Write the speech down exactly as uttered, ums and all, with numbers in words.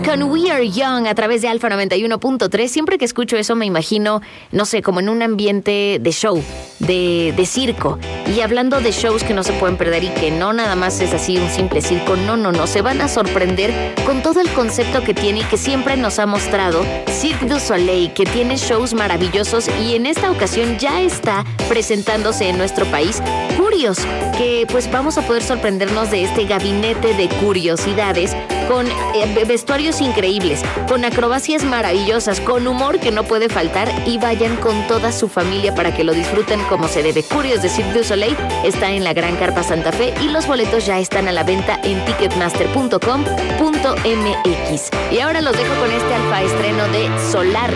con We Are Young a través de Alfa noventa y uno punto tres. Siempre que escucho eso me imagino, no sé, como en un ambiente de show, de, de circo. Y hablando de shows que no se pueden perder y que no nada más es así un simple circo, no, no, no. Se van a sorprender con todo el concepto que tiene y que siempre nos ha mostrado Cirque du Soleil, que tiene shows maravillosos y en esta ocasión ya está presentándose en nuestro país Curios, que pues vamos a poder sorprendernos de este gabinete de curiosidades con eh, vestuarios increíbles, con acrobacias maravillosas, con humor que no puede faltar y vayan con toda su familia para que lo disfruten como se debe. Curios de Cirque du Soleil está en la Gran Carpa Santa Fe y los boletos ya están a la venta en ticketmaster punto com punto m x. Y ahora los dejo con este alfa estreno de Solar.